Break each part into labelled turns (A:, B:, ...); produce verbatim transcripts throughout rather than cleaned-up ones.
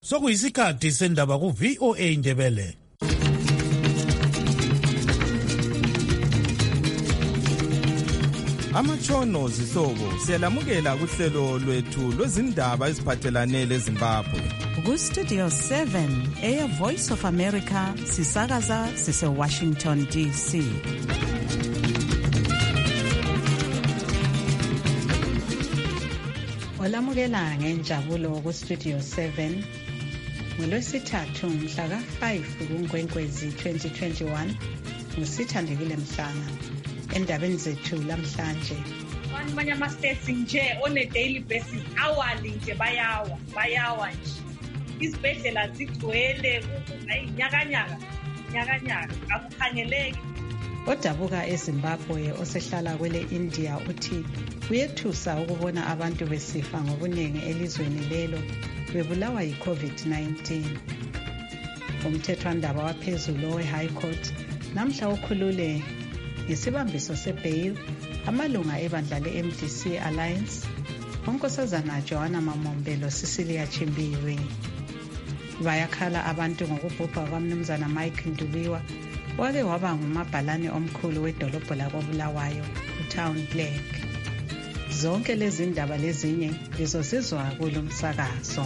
A: Sokuyisikhathi sendaba ku V O A Indebele.
B: Amatshono zihlobo siyalamukela kuhlelo lwethu lwezindaba eziphathelane leZimbabwe.
C: Ku Studio seven Air Voice of America sisakaza sise Washington D C. Olamukela ngenjabulo ku Studio seven ngolwesithathu mhla ka five kuNkwenkwezi twenty twenty-one ngusithandekile Mhlanga. Endabeni zethu lamhlanje
D: abanye ama-states nje on a daily basis awali nje bayawa bayawa nje izibhedlela zigcwele nyakanyaka nyakanyaka akukhangeleki.
C: Odabuka eZimbabwe osehlala kwele India uthi kuyethusa ukubona abantu besifa ngobuningi elizweni lelo bebulawa yi-COVID nineteen. Umthethwandaba waphezulu we-High Court namhla ukhulule ngesibambiso se-bail amalunga ebandla le-M D C Alliance unkosazana Joanna Mamombelo Cecilia Chimbiwe. Bayakhala abantu ngokubhubha kwamnumzana Mike Ndubiwa wake waba ngumabhalane omkhulu wedolobho lakoBulawayo uTown Black. Zonke lezi ndaba lezinye lizozizwa kulo msakazo.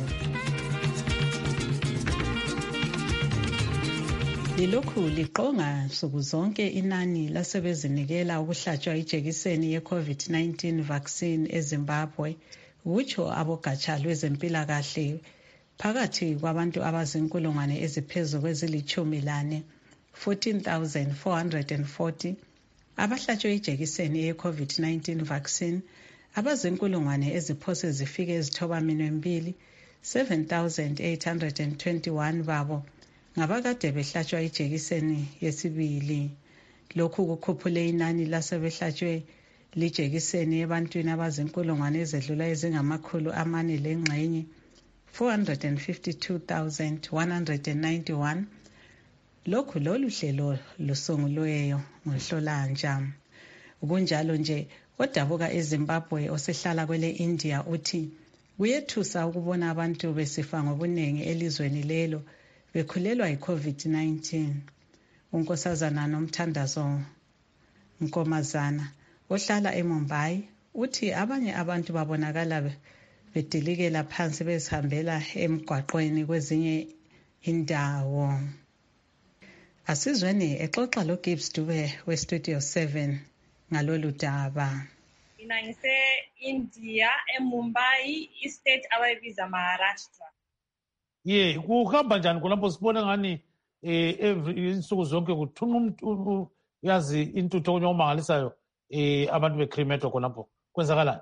C: Lilokhu liqonga nsuku zonke inani lasebezinikela ukuhlatshwa ijekiseni ye-COVID nineteen vaccine eZimbabwe, wutsho abogatsha lwezempilakahle phakathi kwabantu abazinkulungwane eziphezu kwezilithumi lane, fourteen thousand four hundred forty, abahlatshwe ijekiseni ye-COVID nineteen vaccine, abazinkulungwane eziphose zifike ezithoba minwembili, seven thousand eight hundred twenty-one babo ngabakade behlatshwa ijekiseni yesibili. Lokhu kukhuphule inani lasebehlatshwe lijekiseni ebantwini abazinkulungwane ezedlula ezingamakhulu amane lengxenye, four hundred fifty-two thousand one hundred ninety-one. Lokhu lolu hlelo lusungulweyo ngohlolanja. Kunjalo nje odabuka eZimbabwe osehlala kwele India uthi kuyethusa ukubona abantu besifa ngobuningi elizweni lelo bekhulelwa yi-COVID nineteen. Unkosazana Nomthandazo Nkomazana ohlala eMumbai uthi abanye abantu babonakala bedilikela phansi bezihambela emgwaqweni kwezinye indawo. Asizweni exoxa lo Gibbs Dube we Studio seven ngalolu daba.
D: Mina ngise India eMumbai, istate abayibiza Maharashtra.
A: Ye kuhamba njani kulapho sibona ngani eh every insuku zonke kuthunqa umuntu yazi intutho onyomangalisayo eh abantu beCremeto khonapho kwenzakalani?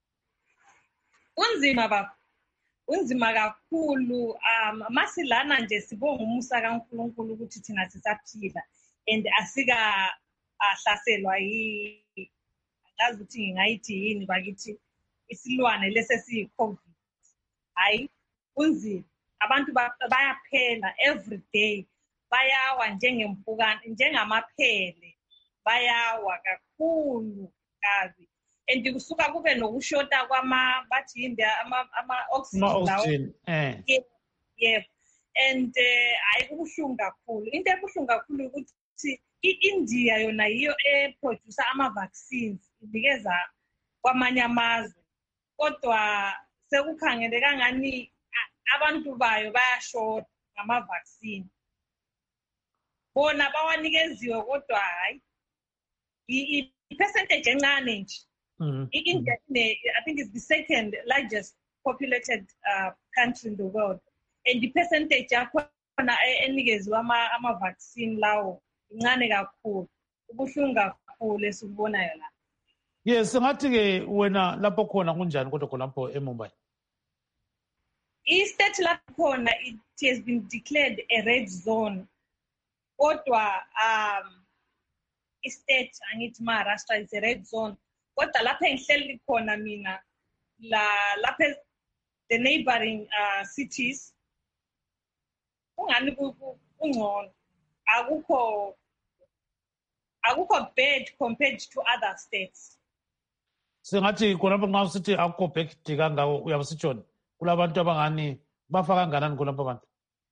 D: Unzima baba. Unzima kakhulu um masilana nje sibonga umusa kaNkulunkulu ukuthi thina sisaphila and asika ahlaselwa yi ngazi ukuthi ngingayithi yini bakithi isilwane lesesiyi COVID. Hayi unzima. Abantu bayaphela every day, bayawa njengempukane njengamaphele, bayawa kakhulu kabi. And kusuka kube nokushota kwama bathi yinde ama ama oxygen
A: eh
D: yeah. And ayi kubuhlungu kakhulu. Into ebuhlungu kakhulu ukuthi iIndia yona yiyo eproducer ama vaccines inikeza kwamanye amazwe. Kodwa sekukhangele kangani abantu bayo bayashota ngama vaccine. Bona bawanikeziwe kodwa hayi i percentage encane nje. India I think is the second largest populated uh, country in the world, and the percentage yakhona enikezwe ama ama vaccine lawo incane kakhulu. Ubuhlungu kakhulu esikubonayo la.
A: Yes, ngathi ke wena lapho khona kunjani kodwa khonapho eMumbai?
D: I-state lakhona it has been declared a red zone. Kodwa um i-state angithi Maharashtra is a red zone. Kodwa lapha engihleli khona mina la lapha the neighboring uh, cities ungani kungcono akukho akukho bad compared to other states.
A: Singathi khonapho nxa usithi akukho bad kangako uyabusitshoni kulabantu abangani bafa kanganani kulapho abantu?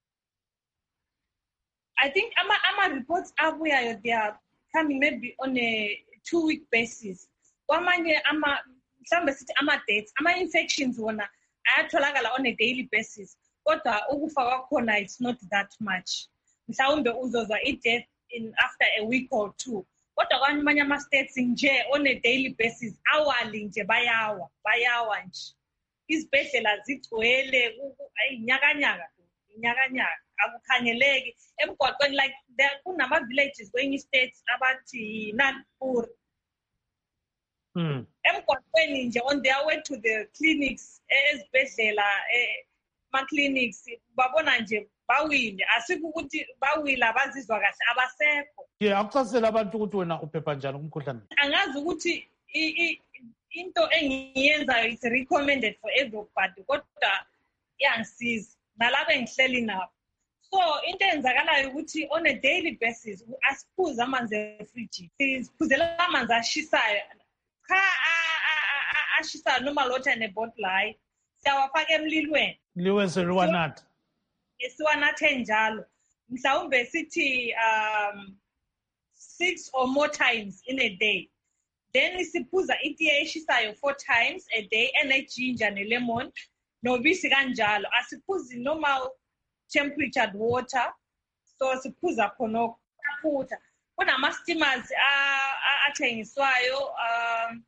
D: I think ama ama reports abuyayo they are coming maybe on a two week basis. Kwamanye ama mhlambe sithi ama dates ama infections wona ayatholakala on a daily basis. Kodwa ukufa kwakhona it's not that much. Mhlawumbe uzozwa i-death in after a week or two. Kodwa kwamanye ama states nje on a daily basis awali nje bayawa bayawa nje. Izibhedlela zigcwele ayinyakanyaka inyakanyaka akukhangeleki emgwaqweni like there kunama villages kwenye states abathi Nagpur.
A: Mm.
D: Emgwaqweni nje on their way to the clinics ezibhedlela ma clinics babona nje bawile asikho ukuthi bawile abazizwa kahle abasekho.
A: Yeah, akuchasela abantu ukuthi wena uphepha njani umkhuhlane.
D: Angazi ukuthi into engiyenzayo is recommended for everybody kodwa iyangisiza nalabo engihleli nabo. So into enzakalayo ukuthi on a daily basis asiphuze amanzi efridge. Siphuzela amanzi ashisayo. Cha ashisayo noma lotha nebottle hayi. Siyawafaka emlilweni.
A: Liwe seliwanatha.
D: Siwanathe njalo. Mhlawumbe sithi um six or more times in a day. Then siphuza itiye eshisayo four times a day ene-ginger ne-lemon nobisi kanjalo. Asiphuzi normal temperatured water. So siphuza khonokho kaphutha. Kunama steamers athengiswayo um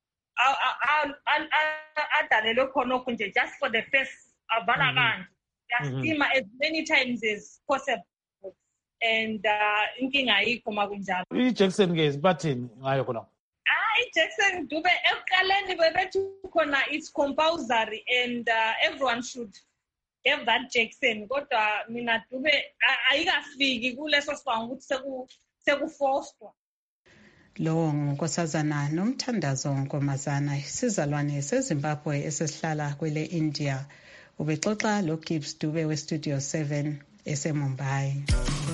D: adalelwe khonokho nje just for the face avala kanje. Steamer as many times as possible. And uh inkinga ayikho makunjalo.
A: I-Jackson ke isibathini ngayo khona?
D: Ah, i-Jackson Dube ekuqaleni bebethu khona it's compulsory and uh, everyone should have that Jackson. Kodwa mina Dube ayikafiki kuleso sibanga ukuthi seku sekufostwa.
C: Lo ngunkosazana Nomthandazo Nkomazana isizalwane seZimbabwe esesihlala kwele India. Ubexoxa lo Gibbs Dube we Studio seven eseMumbai.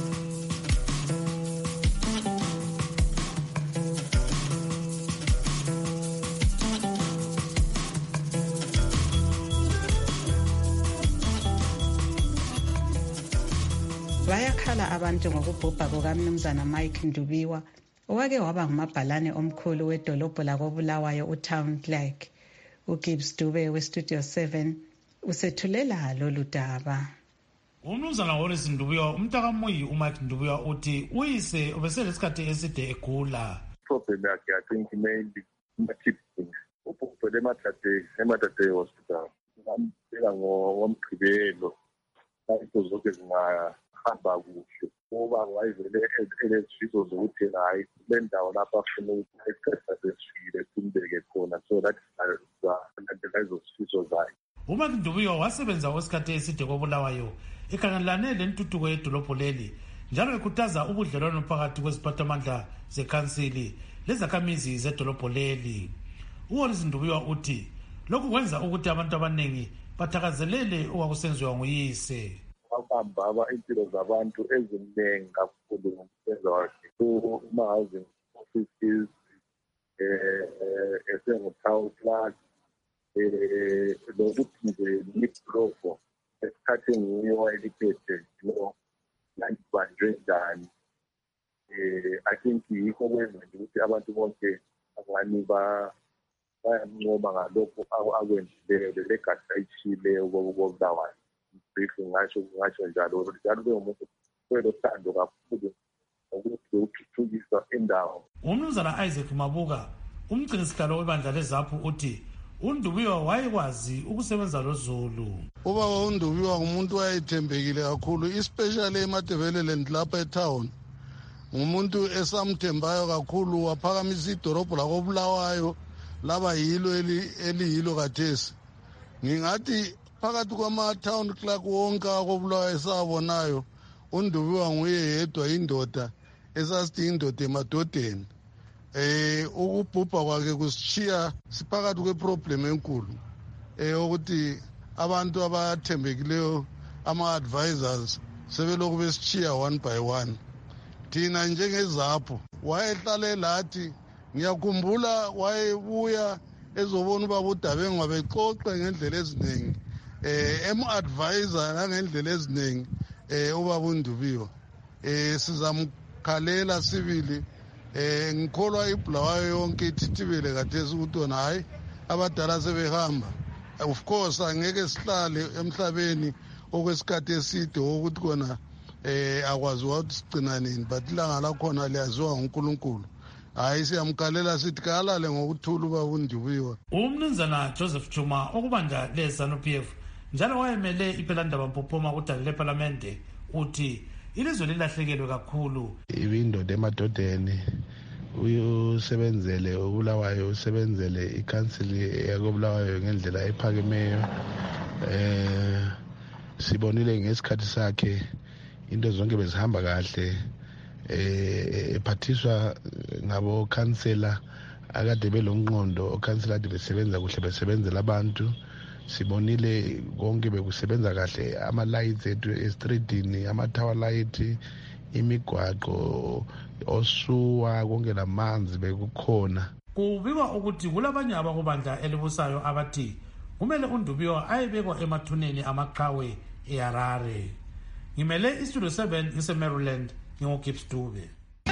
C: Bayakhala abantu ngokubhubha kukaMnumzana Mike Ndubiwa owake waba ngumabhalane omkhulu wedolobho lakoBulawayo uTown Clerk. uGibbs Dube we Studio seven usethulela lolu daba.
A: Umnumzana Horace Ndubiwa umntaka Muyi uMike Ndubiwa uthi uyise ubeselesikhathi eside egula.
E: Problem yakhe I think mainly ma-tip things. Ubhubhele emathathe emathathe hospital. Ngambeka ngomgqibelo. Into zonke zingahamba kuhle. Ngoba wayevele elezifo zokuthi hayi le ndawo lapha afuna ukuthi isikhathi sesifile simbeke khona. So that is lezo zifiso zakhe.
A: uMike Ndubiwa wasebenza osikhathi eside koBulawayo ekhangelane lentuthuko yedolobho leli njalo ekhuthaza ubudlelwano phakathi kweziphathamandla zekhansili lezakhamizi zedolobho leli. uHorace Ndubiwa uthi lokhu kwenza ukuthi abantu abaningi bathakazelele okwakusenziwa nguyise.
E: Wakubamba impilo zabantu eziningi kakhulu ngomsebenzi wakhe. Uma-housing offices esengu-Town Clerk lokuthi nje ngiblofo esikhathi ngiyo wayeliphethe lo langibanjwe njani. I think yikho kwenza nje ukuthi abantu bonke abangani bayamncoma ngalokhu akwenzileyo legasi ayishiyileyo koBulawayo. Ngasho ngasho njalo njalo kuyomuntu kwelothando kakhulu ukuthi ukuthuthukisa indawo.
A: Umnumzana Isaac Mabuka umgcinisihlalo webandla leZAPHU uthi uNdubiwa wayekwazi ukusebenza loZulu.
F: Ubaba uNdubiwa ngumuntu wayethembekile kakhulu especially eMadevelland lapha etown. Ngumuntu esamthembayo kakhulu waphakamisa idolobho lakoBulawayo laba yilo eliyilo kathesi. Ngingathi phakathi kwama-town clerk wonke akoBulawayo esabonayo uNdubiwa nguye yedwa indoda esasithi indoda emadodeni. Eh ukubhubha kwakhe kusishiya siphakathi kweproblem enkulu eh ukuthi abantu abathembekileyo ama-advisors sebelokhu besishiya one by one. Thina njengeZAPHU wayehlale lathi ngiyakhumbula wayebuya ezobona ubaba uDabengu wabexoxe ngendlela eziningi eh emu-advisor nangendlela eziningi eh ubaba uNdubiwa eh sizamkhalela sibili eh ngikholwa iBulawayo yonke ithithibele kathesi ukuthi wona hayi abadala sebehamba. Of course angeke sihlale emhlabeni okwesikhathi eside ukuthi kona eh akwaziwa ukuthi sigcina nini, but ilanga lakhona liyaziwa nguNkulunkulu. Hayi siyamkalela sithi kalale ngokuthula ubaba uNdubiwa.
A: Umnumzana Joseph Chuma okubanja leZANU P F njalo wayemele iPhelandaba Mpophoma kudala leParlamente uthi ilizwe lilahlekelwe kakhulu.
G: Ibindoda emadodeni uyusebenzele uBulawayo usebenzele ikhansili yakoBulawayo ngendlela ephakemeyo. Eh sibonile ngesikhathi sakhe into zonke bezihamba kahle. Eh ephathiswa ngabo kansela akade belonqondo okansela ade besebenza kuhle besebenzela abantu. Sibonile konke bekusebenza kahle, ama lights ethu estreetini, ama tower light, imigwaqo, osuwa konke lamanzi bekukhona.
A: Kubikwa ukuthi kulabanye abakubandla elibusayo abathi kumele uNdubiwa ayebekwa emathuneni amaqhawe eHarare. Ngimele iStudio seven ngise Maryland ngingoGibbs Dube.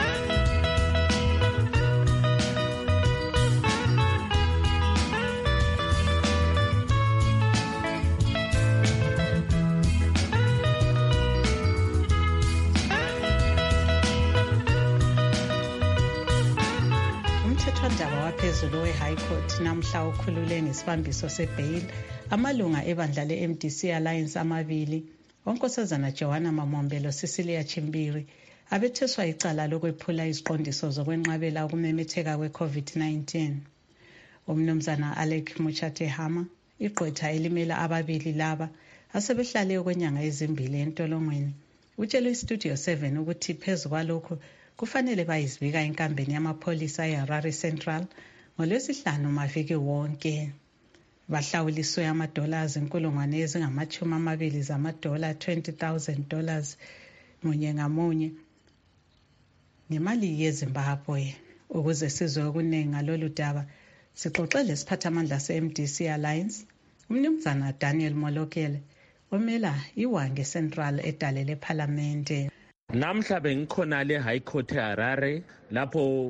C: Umthethwandaba waphezulu we-High Court namhla ukhulule ngesibambiso se-bail amalunga ebandla le-M D C Alliance amabili, onkosazana Joanna Mamombelo Cecilia Chimbiri, abetheswa icala lokwephula iziqondiso zokwenqabela ukumemetheka kwe-COVID nineteen. Umnumzana Alec Muchatehama, igqwetha elimela ababili laba asebehlale okwenyanga ezimbili entolongweni, utshele iStudio seven ukuthi phezu kwalokho kufanele bayizibika enkambeni yamapholisa eHarare Central ngolwesihlanu maviki wonke. Bahlawuliswe amadollars inkulungwane ezingamachumi amabili zamadola twenty thousand dollars munye ngamunye nemali yeZimbabwe. Ukuze sizwe okuningi ngalolu daba sixoxele isiphathamandla se-M D C Alliance umnumzana Daniel Molokele omela iWange Central edale leParlamente.
H: Namhla bengikhona le High Court eHarare lapho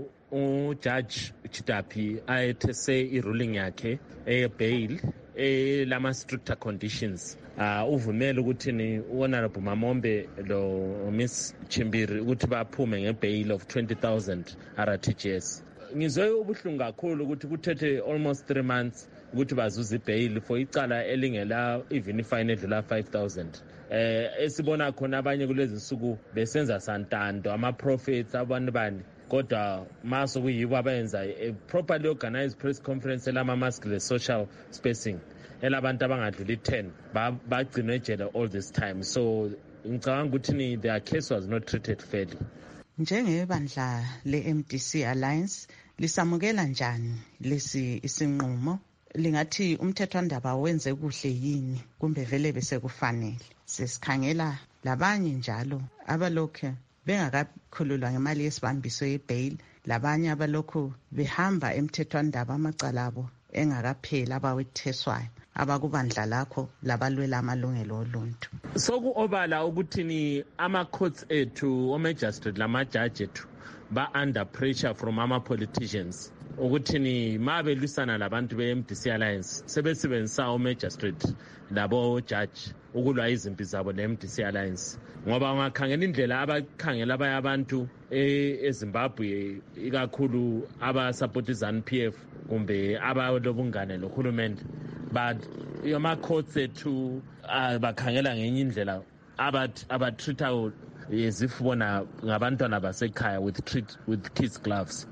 H: uJudge Chidapi ayethese iruling yakhe ebail elama stricter conditions. Uh, uvumela ukuthi ni Honorable Mamombe lo Miss Chimbiri ukuthi baphume ngebail of twenty thousand R T G S. Ngizwe ubuhlungu kakhulu ukuthi kuthethe almost three months ukuthi bazuze ibail for icala elingela even fine edlula five thousand. Eh esibona khona abanye kulezi nsuku besenza santando ama prophets abantu bani kodwa maso kuyibo abenza a properly organized press conference elama mask le social spacing elabantu abangadluli ten bagcinwe ejele all this time. So ngicabanga ukuthi ni their case was not treated fairly.
C: Njengebandla le-M D C Alliance lisamukela njani lesi isinqumo? Lingathi umthethwandaba wenze kuhle yini kumbe vele bese kufanele? Sesikhangela labanye njalo abalokho bengakakhululwa ngemali yesibambiso yebail, labanye abalokho behamba emthethwandaba amacala abo engakaphela abawetheswayo abakubandla lakho labalwela amalungelo oluntu.
H: Sokuobala ukuthi ni ama courts ethu o magistrate lama judge ethu ba under pressure from ama politicians ukuthi ni mabe lwisana labantu be-M D C Alliance sebesebenzisa o magistrate labo judge ukulwa izimpi zabo le-M D C Alliance, ngoba ungakhangela indlela abakhangela abanye abantu eZimbabwe ikakhulu abasupport iZANU P F kumbe abalobungane nohulumende, but yoma courts ethu bakhangela ngenye indlela abat abatreata yezif bona ngabantwana basekhaya with treat with kids gloves.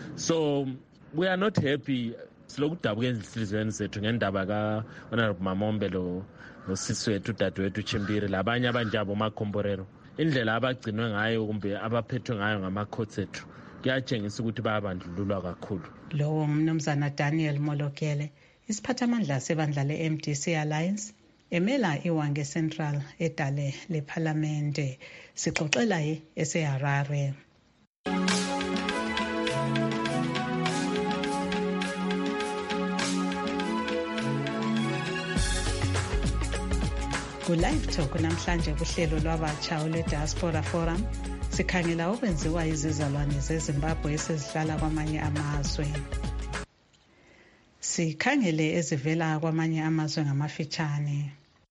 H: So we are not happy silokudabuka enhlizweni zethu ngendaba ka Honorable Mamombelo nosisi wethu dadewethu Chimbiri labanye abanjabo makhomborero, indlela abagcinwe ngayo kumbe abaphethwe ngayo ngama-courts ethu kuyatshengisa ukuthi bayabandlululwa kakhulu.
C: Lowo ngumnumzana Daniel Molokele, isiphathamandla sebandla le-M D C Alliance emela iWange Central edale leParlamente. Sixoxela eseHarare. Ku-Live Talk namhlanje kuhlelo lwabatsha olwe-Diaspora Forum sikhangela okwenziwa izizalwane zeZimbabwe esezihlala kwamanye amazwe. Sikhangele ezivela kwamanye amazwe ngamafitshane.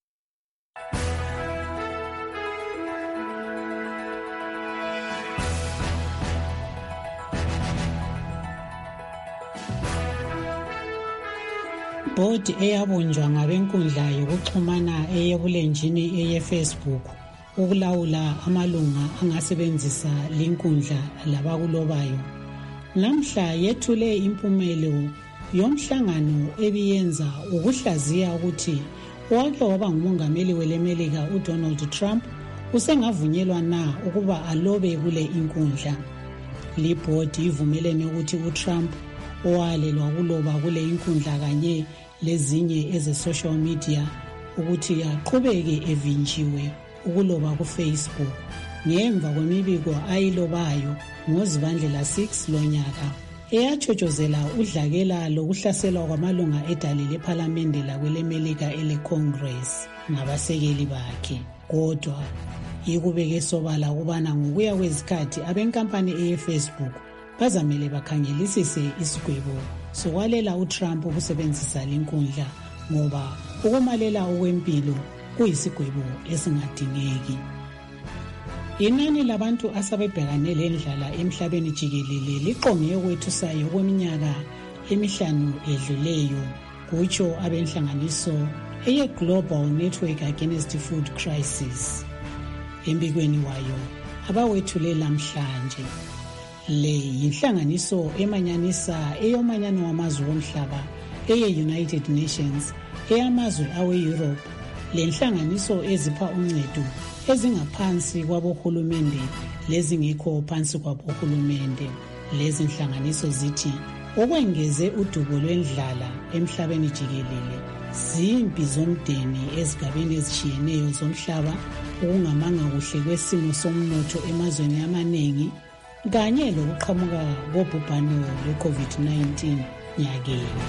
I: Bhodi eyabunjwa ngabenkundla yokuxhumana eyebulenjini eye-Facebook ukulawula amalunga angasebenzisa linkundla labakulobayo. Namhla yethule impumelo yomhlangano ebiyenza ukuhlaziya ukuthi wake waba ngumongameli welemelika uDonald Trump usengavunyelwa na ukuba alobe kule inkundla. Libhodi ivumelene ukuthi uTrump owalelwa kuloba kule inkundla kanye lezinye eze-social media ukuthi aqhubeke evinjiwe ukuloba ku-Facebook ngemva kwemibiko ayilobayo ngoZibandlela six lonyaka eyatshotshozela udlakela lokuhlaselwa kwamalunga edale lephalamende lakwelemelika ele-Congress ngabasekeli bakhe. Kodwa yikubeke sobala ukubana ngokuya kwezikhathi abenkampani eye-Facebook bazamele bakhangelisise isigwebo sokwalela uTrump ukusebenzisa linkundla ngoba ukumalela okwempilo kuyisigwebo esingadingeki. Inani labantu asebebhekane lendlala emhlabeni jikelele liqonge ukwethusayo kweminyaka emihlanu edluleyo, kutsho abenhlanganiso eye-Global Network Against Food Crisis. Embikweni wayo abawethule lamhlanje. Le yinhlanganiso emanyanisa eyomanyano wamazwe omhlaba eye-United Nations, eyamazwe awe-Europe, le nhlanganiso ezipha uncedo ezingaphansi kwabohulumende lezingekho phansi kwabohulumende. Lezi nhlanganiso zithi okwengeze udubo lwendlala emhlabeni jikelele zimpi zomdeni ezigabeni ezitshiyeneyo zomhlaba, ukungamanga kuhle kwesimo somnotho emazweni amaningi kanye lokuqhamuka kobhubhano lwe-COVID nineteen nyakenye.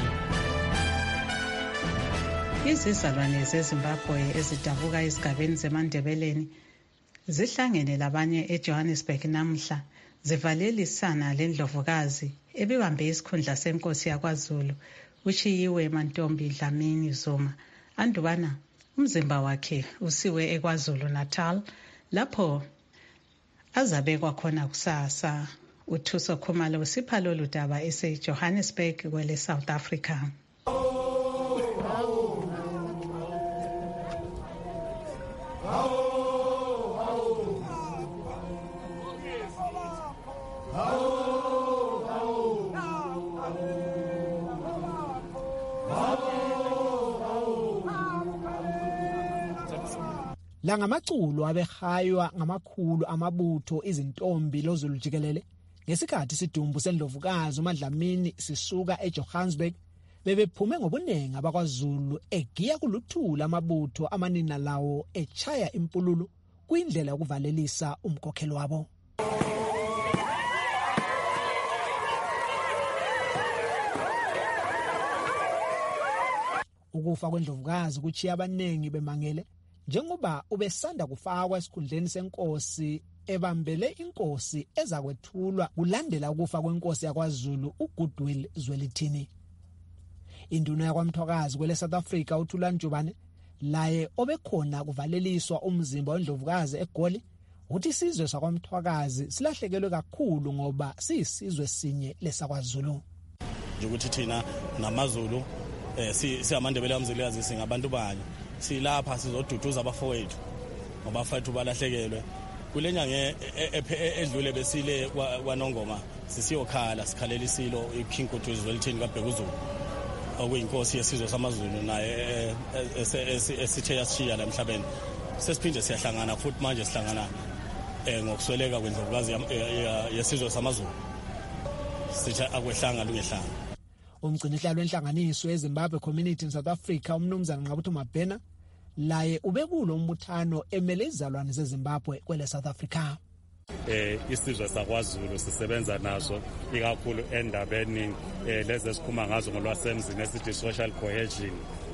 C: Izizalwane zeZimbabwe ezidabuka ezigabeni zeMandebeleni zihlangene labanye eJohannesburg namhla zivalelisana lendlovukazi ebibambe isikhundla senkosi yakwaZulu uChiyiwe Mantombi Dlamini Zuma andubana umzimba wakhe usiwe eKwaZulu Natal lapho azabekwa khona kusasa. UThuso Khumalo usipha lolu daba eseJohannesburg kwele South Africa.
J: La ngamaculo abehaywa ngamakhulu amabutho izintombi loZulu jikelele ngesikhathi sidumbu sendlovukazi uMadlamini sisuka eJohannesburg bebephume ngobunengi abakwaZulu egiya kuluthula amabutho amanina lawo echaya impululu kwindlela yokuvalelisa umkhokhelo wabo. Ukufa kwendlovukazi kuchiya abanengi bemangele njengoba ubesanda kufakwa esikhundleni senkosi ebambele inkosi ezakwethulwa kulandela ukufa kwenkosi yakwaZulu uGoodwill Zwelithini. Induna yakwaMthwakazi kwele South Africa uThula Njubane laye obekhona kuvaleliswa umzimba wendlovukazi eGoli uthi isizwe sakwaMthwakazi silahlekelwe kakhulu ngoba siyisizwe sinye lesakwaZulu.
K: Ukuthi thina namaZulu eh siyaMandebele amzilikazi singabantu banye silapha sizoduduza abafowethu ngoba abafowethu balahlekelwe kulenyanga edlule besile kwaNongoma sisiyokhala sikhalela isilo iKing Goodwill Zwelithini kaBhekuzulu okuyinkosi yesizwe samaZulu naye esithe yashiya la emhlabeni. Sesiphinde siyahlangana futhi manje sihlangana ngokusweleka kwendlovukazi yesizwe samaZulu sithi akwehlanga lungehlanga.
J: Umgcinihlalo wenhlanganiso eZimbabwe Community in South Africa umnumzana Nqabutho Mabhena laye ubekulo umbuthano emele izalwane zeZimbabwe kwele South Africa.
L: Eh isizwe sakwaZulu sisebenza naso ikakhulu endabeni lezi esikhuma ngazo ngolwasemzini esithi social cohesion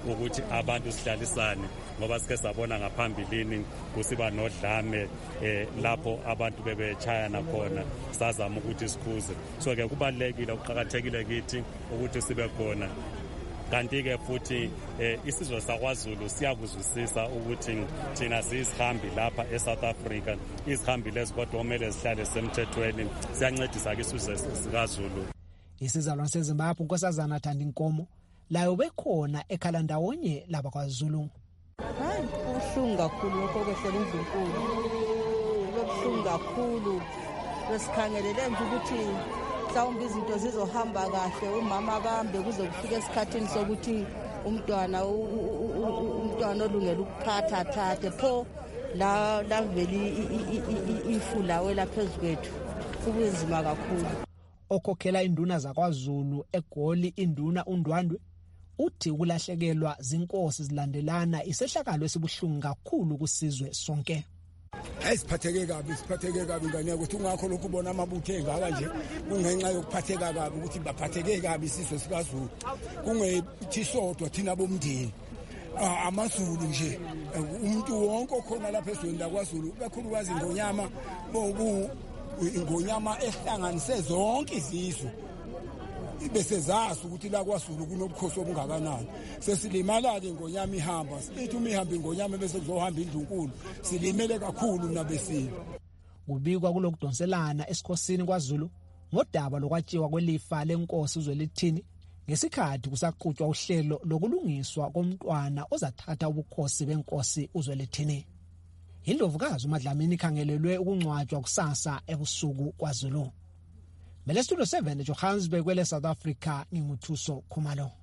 L: ukuthi abantu sihlalisane ngoba sike sabona ngaphambilini kusiba nodlame eh, lapho abantu bebechayana khona sazama ukuthi sikhuze. So ke kubalekile ukuqhakathekile kithi ukuthi sibe khona. Kanti ke futhi eh, isizwe sakwaZulu siyakuzwisisa ukuthi thina sizihambi lapha eSouth Africa, izihambi lezi kodwa kumele zihlale semthethweni, siyancedisa ke isizwe sikaZulu.
J: Isizalwane seZimbabwe unkosazana Thandi Nkomo layo bekhona ekhala ndawonye laba kwaZulu.
M: Hayi ubuhlungu kakhulu lokho kwehlela indlunkulu. Ubuhlungu kakhulu. Wesikhangelele nje ukuthi mhlawumbe izinto zizohamba kahle, umama kambe kuze kufike esikhathini sokuthi umntwana umntwana olungela ukuphatha thathe pho la la veli ifula wela phezulu kubunzima kakhulu.
J: Okhokhela induna zakwaZulu eGoli induna uNdwandwe uthi ukulahlekelwa zinkosi zilandelana isehlakalo esibuhlungu kakhulu kusizwe sonke.
N: Ayisiphatheke kabi siphatheke kabi ngane ukuthi ungakho lokhu ubona amabuthe engaka nje kungenxa yokuphatheka kabi ukuthi baphatheke kabi isizwe sikaZulu kungethi sodwa thina bomndeni amaZulu nje umuntu wonke okhona lapha ezweni lakwaZulu kakhulukazi Ngonyama boku ingonyama ehlanganise zonke izizwe bese zazi ukuthi la kwaZulu kunobukhosi obungakanani. Sesilimala ke Ngonyama ihamba sithi uma ihamba Ngonyama bese kuzohamba indlunkulu silimele kakhulu nabesini.
J: Kubikwa kulokudonselana esikhosini kwaZulu ngodaba lokwatshiwa kwelifa lenkosi uZwelithini ngesikhathi kusaqhutshwa uhlelo lokulungiswa komntwana ozathatha ubukhosi benkosi uZwelithini. Indlovukazi uMadlamini ikhangelelwe ukungcwatshwa kusasa ebusuku kwaZulu. Mele Studio seven Johannesburg kwele South Africa nginguthuso Khumalo.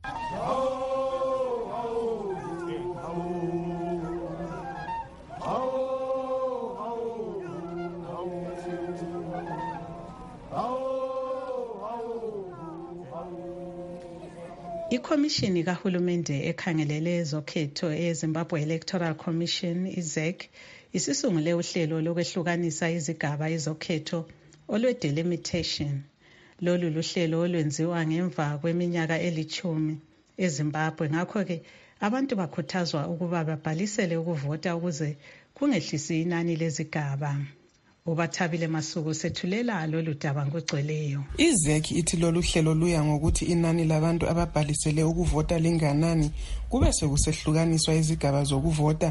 C: Ikhomishini kahulumende ekhangelele ezokhetho eZimbabwe Electoral Commission I Z E C isisungule uhlelo lokwehlukanisa izigaba ezokhetho olwe-delimitation. Lolu luhlelo olwenziwa ngemva kweminyaka elithumi eZimbabwe. Ngakho-ke abantu bakhuthazwa ukuba babhalisele ukuvota ukuze kungehlisi inani lezigaba. Ubathabile Masuku sethulela lolu daba ngogcweleyo.
O: I Z E C ithi lolu hlelo luya ngokuthi inani labantu ababhalisele ukuvota linganani kube sekusehlukaniswa izigaba zokuvota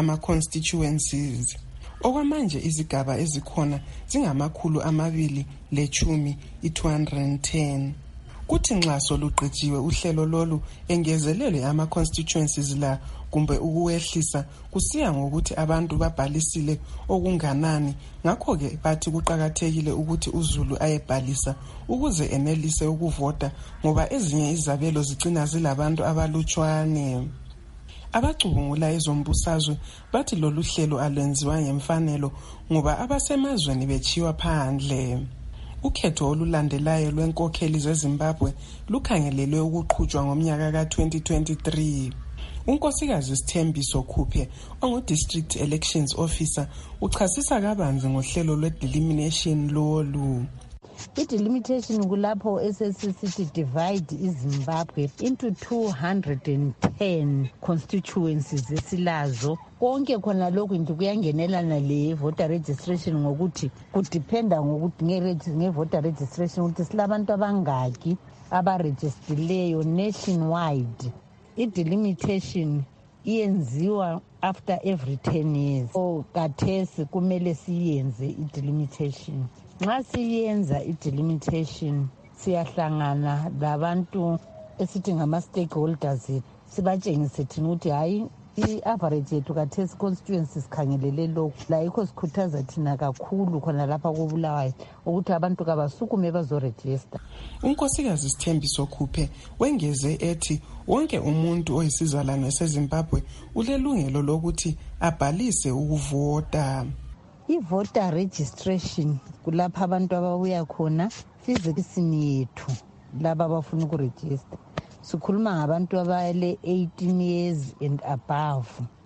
O: ama-constituencies. Okwamanje izigaba ezikhona zingamakhulu amabili lechumi i-two hundred ten. Kuthi nxa soluqejiwe uhlelo lolu engezelele ama-constituencies la kumbe ukuwehlisa kusiya ngokuthi abantu babhalisile okunganani. Ngakho-ke bathi kuqakathekile ukuthi uZulu ayebhalisa ukuze enelise ukuvota ngoba ezinye izabelo zigcina zilabantu abalutshwane. Abacubungula ezombusazwe bathi lolu hlelo alwenziwa ngemfanelo ngoba abasemazweni bechiwa phandle. Ukhetho olulandelayo lwenkokheli zeZimbabwe lukhangelelwe ukuqhutshwa ngomnyaka ka twenty twenty-three. Unkosikazi Sithembiso Khuphe ongu-District Elections Officer uchasisa kabanzi ngohlelo lwe-delimitation lolu.
P: I-delimitation kulapho esesisithi divide iZimbabwe into two hundred ten constituencies esilazo. Konke khona lokhu into kuyangenelana le voter registration ngokuthi kudependa ngokuthi nge-voter registration ukuthi silabantu abangaki abarejistileyo nationwide. I-delimitation iyenziwa after every ten years. O kathesi kumele siyenze i-delimitation. Nxa siyenza i-delimitation siyahlangana labantu esithi ngama-stakeholders sibatshengise thina ukuthi hayi i-average yethu kathesi constituency sikhangelele lokhu. La yikho sikhuthaza thina kakhulu khona lapha koBulawayo ukuthi abantu kabasukume bazorejista.
O: Unkosikazi Sithembiso Khuphe wengeze ethi wonke umuntu oyisizalwane seZimbabwe ulelungelo lokuthi abhalise ukuvota.
P: I-voter registration kulapha abantu ababuya khona fizikisini yethu laba abafuna ukurejista. Sikhuluma ngabantu abale eighteen years and above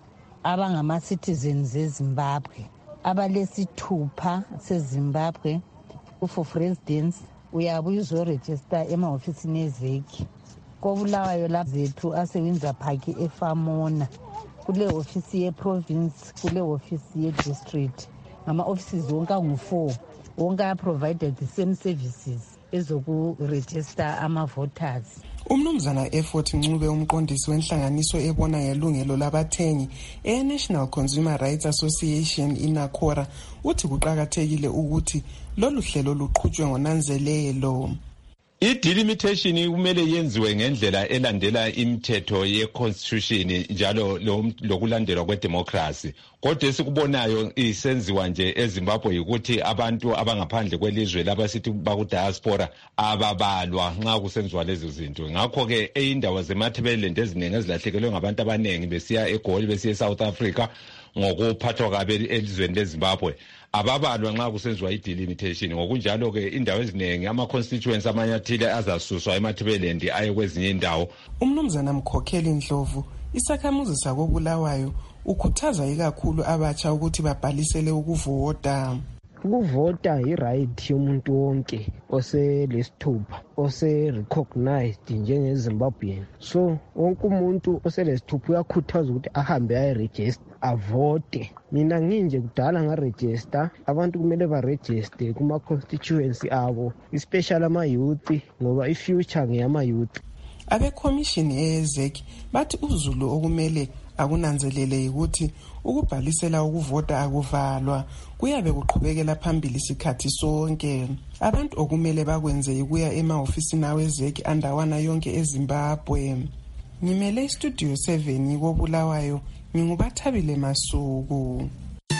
P: abangama-citizens eZimbabwe abalesithupha seZimbabwe. For residence uyabuya uzorejista emahofisini eZeki koBulawayo lapha zethu asebenza Park eFamona kule office ye-province kule office ye-district ngama-offices wonke angu-four wonke a-provided the same services ezokuregister ama-voters.
O: Umnumzana Effort Ncube umqondisi wenhlanganiso ebona ngelungelo labathengi e-National Consumer Rights Association inakora uthi kuqakathekile ukuthi lolu hlelo luqhutshwe ngonanzelelo.
Q: I-delimitation kumele yenziwe ngendlela elandela imithetho ye-constitution njalo lokulandelwa kwedemocracy. Kodwa esikubonayo isenziwa nje eZimbabwe ukuthi abantu abangaphandle kwelizwe labasithi bakudiaspora ababalwa nxa kusenziwa lezi zinto. Ngakho ke eindawo zemathebelende eziningi ezilahlekelwe ngabantu abanengi besiya eGoli besiya eSouth Africa ngokuphathwa kabe elizweni leZimbabwe ababalwa nxa kusenziwa i-delimitation. Ngokunjalo ke indawo eziningi ama-constituents amanyathile azasuswa emathebelende aye kwezinye indawo.
O: Umnumzana Mkhokheli Ndlovu isakhamuzi sakoBulawayo ukhuthaza ikakhulu abatsha ukuthi babhalisele ukuvota.
R: Ukuvota i-right yomuntu wonke oselesithupha ose-recognized njengeZimbabwean. So wonke umuntu oselesithupha uyakhuthaza ukuthi ahambe ayeregister avote. Mina nginje kudala ngaregister, abantu kumele baregister kuma-constituency abo, especially ama-youth ngoba i-future ngeyama-youth.
O: Abekhomishini eyezeki bathi uZulu okumele akunanzelele ukuthi ukubhalisela ukuvota akuvalwa kuyabe kuqhubekela phambili isikhathi sonke. Abantu okumele bakwenze ukuya ema-ofisini awezeki andawana yonke eZimbabwe. Ngimele istudio seven koBulawayo nginguBathabile Masuku.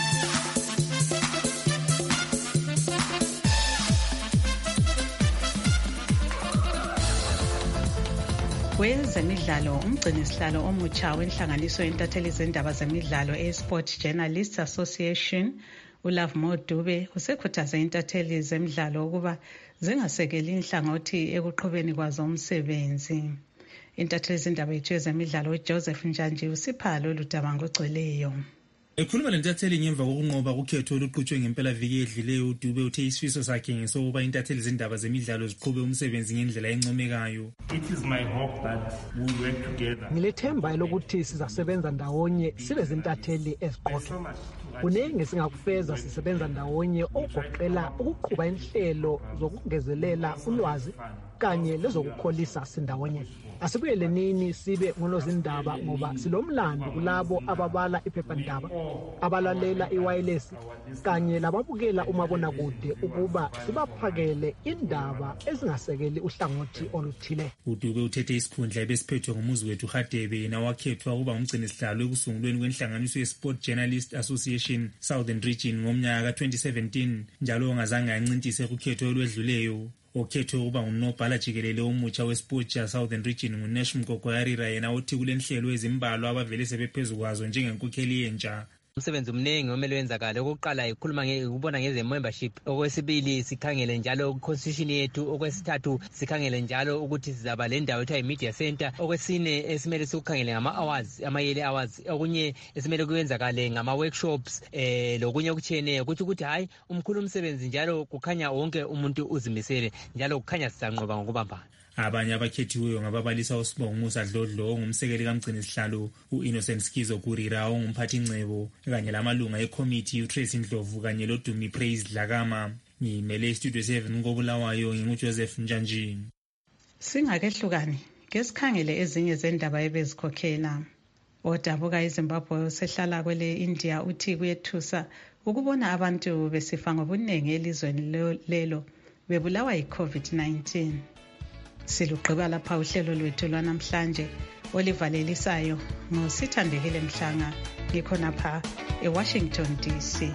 C: Kwezemidlalo umgcini sihlalo omutsha wenhlanganiso yentatheli zendaba zemidlalo eSport Journalists Association uLovemore Dube usekhuthaze intatheli zemidlalo ukuba zingasekeli inhlangothi ekuqhubeni kwazo umsebenzi. Intatheli zendaba yethu yezemidlalo Joseph Njanji usipha lolu daba ngogcweleyo.
S: Ekhuluma lentatheli ngemva kokunqoba ukhetho oluqhutshwe ngempela viki edlileyo uDube uthe isifiso sakhe ngesokuba intatheli zendaba zemidlalo ziqhube umsebenzi ngendlela encomekayo.
T: It is my hope that we work together.
J: Ngilethemba lokuthi sizasebenza ndawonye sibe zintatheli eziqotho. Kuningi singakufeza sisebenza ndawonye ogoqela ukuqhuba inhlelo zokungezelela ulwazi kanye lezokukholisa sindawonye. Asibuyele nini sibe ngonozindaba ngoba silomlando kulabo ababala iphephandaba abalalela iwayilesi kanye lababukela umabonakude ukuba sibaphakele indaba ezingasekeli uhlangothi oluthile.
S: uDube uthethe isikhundla ebesiphethwe ngomuzi wethu Hadebe yena wakhethwa ukuba umgcini sihlalo ekusungulweni kwenhlanganiso yeSport Journalists Association Southern Region ngomnyaka ka twenty seventeen njalo ongazange ancintise kukhetho olwedluleyo. Okhetho ukuba unobhala jikelele omutsha weSport Southern Region nguNash Mgogoyarira yena othi kulenhlelo ezimbalwa abavele sebephezulu kwazo njengenkokheli yentsha.
U: Umsebenzi omningi omele wenzakala. Okokuqala ikhuluma ngekubona ngeze membership, okwesibili sikhangele njalo constitution yethu, okwesithathu sikhangele njalo ukuthi sizaba le ndawo ethiwa media center, okwesine esimele sikukhangele ngama hours amayele hours, okunye esimele kwenzakale ngama workshops eh lokunye okutshiyeneyo ukuthi ukuthi hayi umkhulu umsebenzi njalo kukhanya wonke umuntu uzimisele njalo kukhanya sisanqoba ngokubambana.
S: Abanye abakhethiweyo ngababalisa uSibongo Musa Dlodlo ongumsekeli kamgcini sihlalo uInnocent Skizo Kurira ongumphathi ncebo kanye lamalunga ecommittee uTracy Ndlovu kanye loDumi Praise Dlakama. Ngimele istudio seven koBulawayo nginguJoseph Njanji.
C: Singakehlukani ngesikhangele ezinye zendaba ebezikhokhela. Odabuka eZimbabwe osehlala kwele India uthi kuyethusa ukubona abantu besifa ngobuningi elizweni lelo bebulawa yiCovid nineteen. Siluqhiba lapha uhlelo lwethu lwanamhlanje olivalelisayo ngosithandekile Mhlanga ngikhona pha eWashington D C.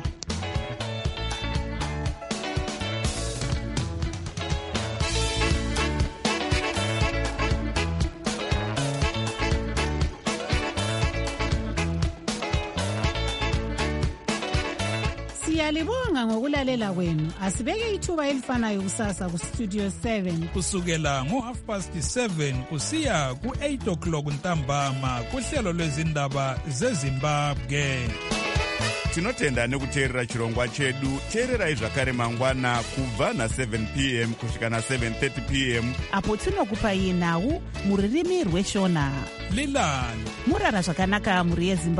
I: Siyalibonga ngokulalela kwenu. Asibeke ithuba elifanayo kusasa ku Studio seven
V: kusukela ngo half past seven kusiya ku eight o'clock ntambama kuhlelo lwezindaba zeZimbabwe.
B: tinotenda nekuteerera chirongwa chedu. Teererai zvakare mangwana kubva na7 p m kusvika na7 thirty p m
D: apo tinokupai nhau mururimi rweshona.
V: Lilani
D: murara zvakanaka muri yeZimbabwe.